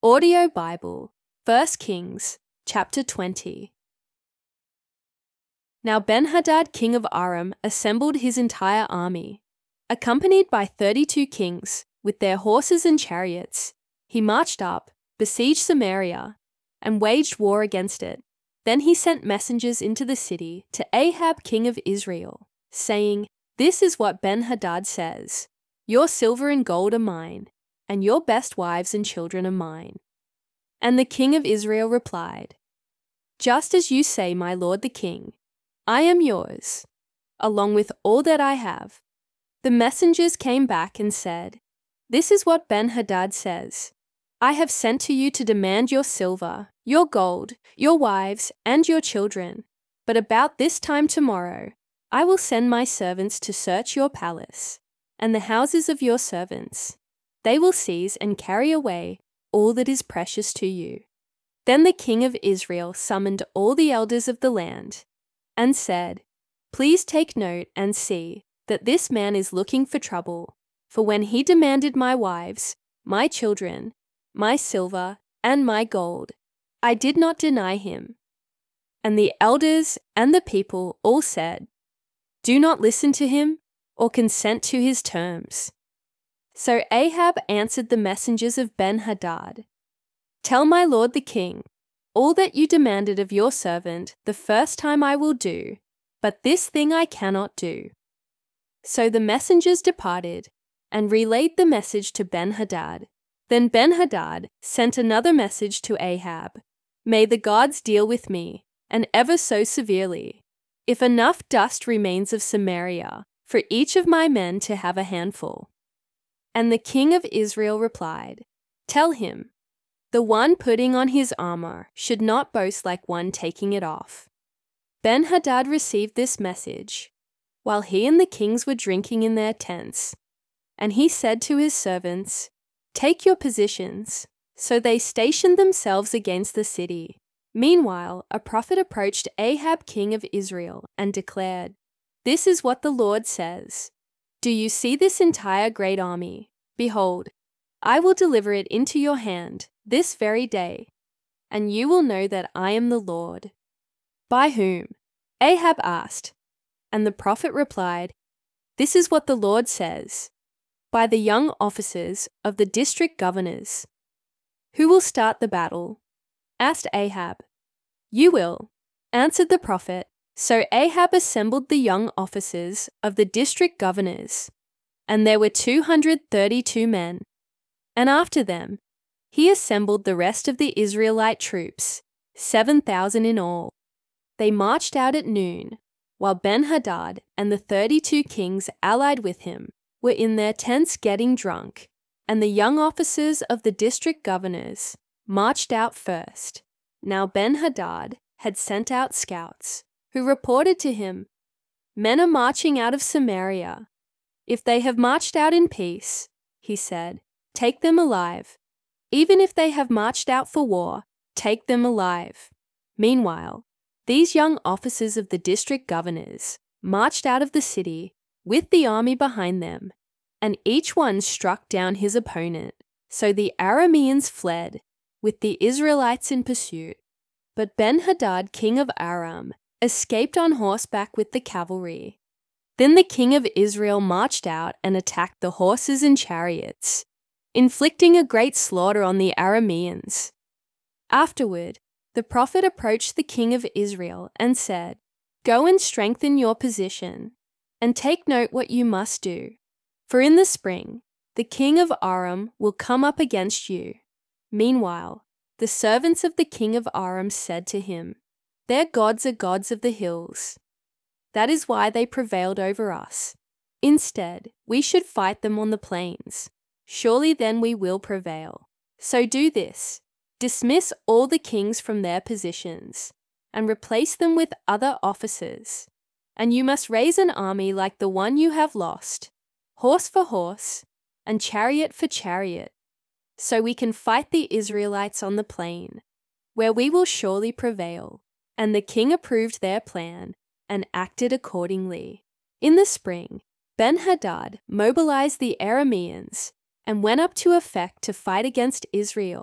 Audio Bible, 1 Kings, chapter 20. Now Ben-Hadad, king of Aram, assembled his entire army. Accompanied by 32 kings, with their horses and chariots, he marched up, besieged Samaria, and waged war against it. Then he sent messengers into the city to Ahab, king of Israel, saying, "This is what Ben-Hadad says, 'Your silver and gold are mine, and your best wives and children are mine.' And the king of Israel replied, 'Just as you say, my lord the king, I am yours, along with all that I have.' The messengers came back and said, 'This is what Ben-Hadad says, I have sent to you to demand your silver, your gold, your wives, and your children. But about this time tomorrow, I will send my servants to search your palace and the houses of your servants. They will seize and carry away all that is precious to you.' Then the king of Israel summoned all the elders of the land and said, 'Please take note and see that this man is looking for trouble, for when he demanded my wives, my children, my silver, and my gold, I did not deny him.' And the elders and the people all said, 'Do not listen to him or consent to his terms.' So Ahab answered the messengers of Ben-Hadad, 'Tell my lord the king, all that you demanded of your servant the first time I will do, but this thing I cannot do.' So the messengers departed and relayed the message to Ben-Hadad. Then Ben-Hadad sent another message to Ahab, 'May the gods deal with me, and ever so severely, if enough dust remains of Samaria for each of my men to have a handful.' And the king of Israel replied, 'Tell him, the one putting on his armor should not boast like one taking it off.' Ben-Hadad received this message while he and the kings were drinking in their tents. And he said to his servants, 'Take your positions.' So they stationed themselves against the city. Meanwhile, a prophet approached Ahab, king of Israel, and declared, 'This is what the Lord says. Do you see this entire great army? Behold, I will deliver it into your hand this very day, and you will know that I am the Lord.' 'By whom?' Ahab asked. And the prophet replied, 'This is what the Lord says, by the young officers of the district governors.' 'Who will start the battle?' asked Ahab. 'You will,' answered the prophet. So Ahab assembled the young officers of the district governors, and there were 232 men. And after them, he assembled the rest of the Israelite troops, 7,000 in all. They marched out at noon, while Ben-Hadad and the 32 kings allied with him were in their tents getting drunk, and the young officers of the district governors marched out first. Now Ben-Hadad had sent out scouts, who reported to him, 'Men are marching out of Samaria. If they have marched out in peace,' he said, 'take them alive. Even if they have marched out for war, take them alive.' Meanwhile, these young officers of the district governors marched out of the city with the army behind them, and each one struck down his opponent. So the Arameans fled, with the Israelites in pursuit. But Ben-Hadad, king of Aram, escaped on horseback with the cavalry. Then the king of Israel marched out and attacked the horses and chariots, inflicting a great slaughter on the Arameans. Afterward, the prophet approached the king of Israel and said, 'Go and strengthen your position, and take note what you must do. For in the spring, the king of Aram will come up against you.' Meanwhile, the servants of the king of Aram said to him, 'Their gods are gods of the hills. That is why they prevailed over us. Instead, we should fight them on the plains. Surely then we will prevail. So do this, dismiss all the kings from their positions, and replace them with other officers. And you must raise an army like the one you have lost, horse for horse, and chariot for chariot, so we can fight the Israelites on the plain, where we will surely prevail.' And the king approved their plan and acted accordingly. In the spring, Ben-Hadad mobilized the Arameans and went up to Aphek to fight against Israel.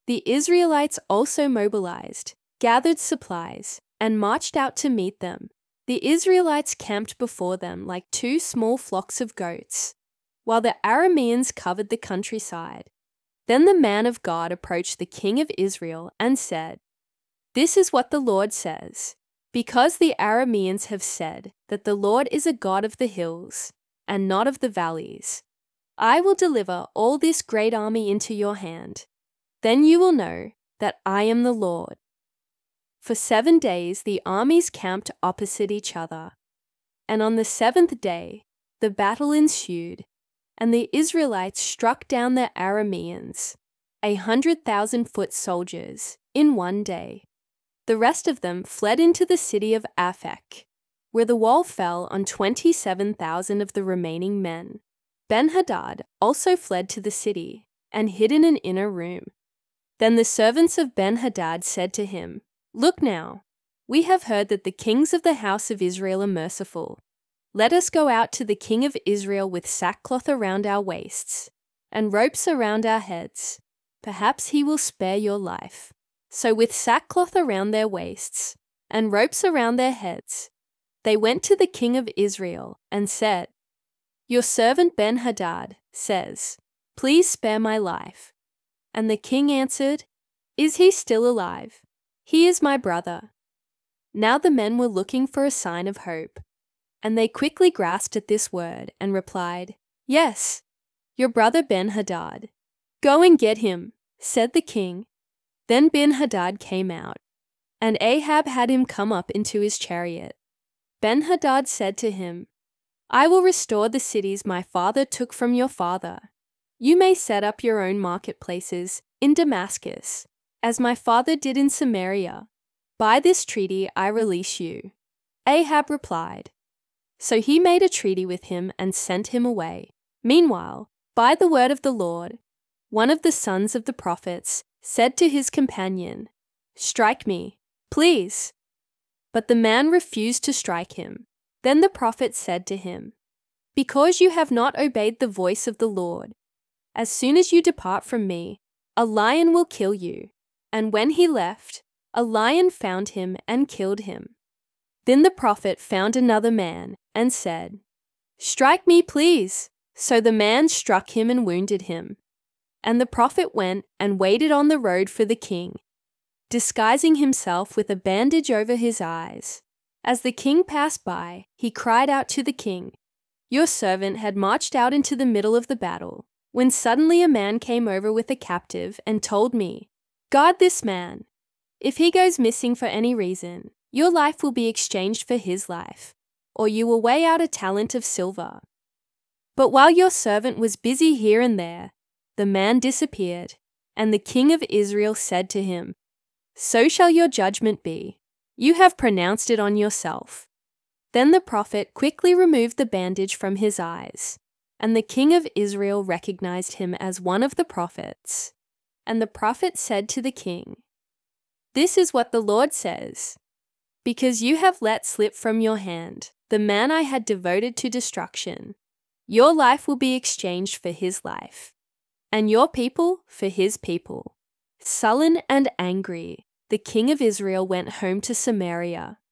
The Israelites also mobilized, gathered supplies, and marched out to meet them. The Israelites camped before them like two small flocks of goats, while the Arameans covered the countryside. Then the man of God approached the king of Israel and said, "This is what the Lord says. Because the Arameans have said that the Lord is a God of the hills and not of the valleys, I will deliver all this great army into your hand. Then you will know that I am the Lord." For 7 days the armies camped opposite each other, and on the 7th day the battle ensued, and the Israelites struck down the Arameans, 100,000 foot soldiers, in 1 day. The rest of them fled into the city of Aphek, where the wall fell on 27,000 of the remaining men. Ben-Hadad also fled to the city and hid in an inner room. Then the servants of Ben-Hadad said to him, "Look now, we have heard that the kings of the house of Israel are merciful. Let us go out to the king of Israel with sackcloth around our waists and ropes around our heads. Perhaps he will spare your life." So with sackcloth around their waists and ropes around their heads, they went to the king of Israel and said, "Your servant Ben-Hadad says, 'Please spare my life.'" And the king answered, "Is he still alive? He is my brother." Now the men were looking for a sign of hope, and they quickly grasped at this word and replied, "Yes, your brother Ben-Hadad." "Go and get him," said the king. Then Ben-Hadad came out, and Ahab had him come up into his chariot. Ben-Hadad said to him, "I will restore the cities my father took from your father. You may set up your own marketplaces in Damascus, as my father did in Samaria. By this treaty I release you." Ahab replied. So he made a treaty with him and sent him away. Meanwhile, by the word of the Lord, one of the sons of the prophets said to his companion, "Strike me, please." But the man refused to strike him. Then the prophet said to him, "Because you have not obeyed the voice of the Lord, as soon as you depart from me, a lion will kill you." And when he left, a lion found him and killed him. Then the prophet found another man and said, "Strike me, please." So the man struck him and wounded him. And the prophet went and waited on the road for the king, disguising himself with a bandage over his eyes. As the king passed by, he cried out to the king, "Your servant had marched out into the middle of the battle, when suddenly a man came over with a captive and told me, 'Guard this man. If he goes missing for any reason, your life will be exchanged for his life, or you will weigh out a talent of silver.' But while your servant was busy here and there, the man disappeared, and the king of Israel said to him, 'So shall your judgment be. You have pronounced it on yourself.' Then the prophet quickly removed the bandage from his eyes, and the king of Israel recognized him as one of the prophets. And the prophet said to the king, 'This is what the Lord says. Because you have let slip from your hand the man I had devoted to destruction, your life will be exchanged for his life, and your people for his people.'" Sullen and angry, the king of Israel went home to Samaria.